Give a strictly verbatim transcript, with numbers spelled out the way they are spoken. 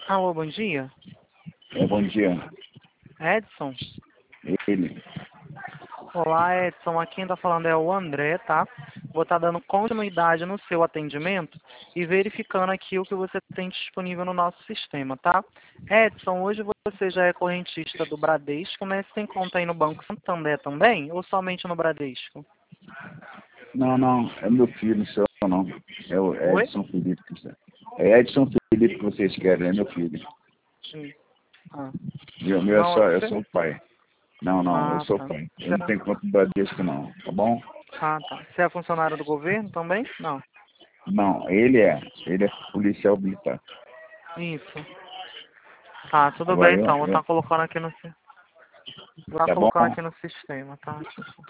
Alô, bom dia. É, bom dia. Edson? Ele. Olá, Edson. Aqui quem está falando é o André, tá? Vou estar dando continuidade no seu atendimento e verificando aqui o que você tem disponível no nosso sistema, tá? Edson, hoje você já é correntista do Bradesco, mas você tem conta aí no Banco Santander também? Ou somente no Bradesco? Não, não, é meu filho, não sou eu, não. É o Oi? Edson Felipe. que você- É Edson Felipe que vocês querem, é meu filho. Sim. Ah. E o meu é Não, só, é eu você? sou o pai. Não, não, eu Ah, sou o tá. pai. Eu Você não tenho conta do Bradesco, não, tá bom? Ah, tá. Você é funcionário do governo também? Não. Não, ele é. Ele é policial militar. Isso. Tá, tudo Agora bem eu, então. Vou eu estar colocando aqui no... si- Vou estar tá bom? colocando aqui no sistema, tá?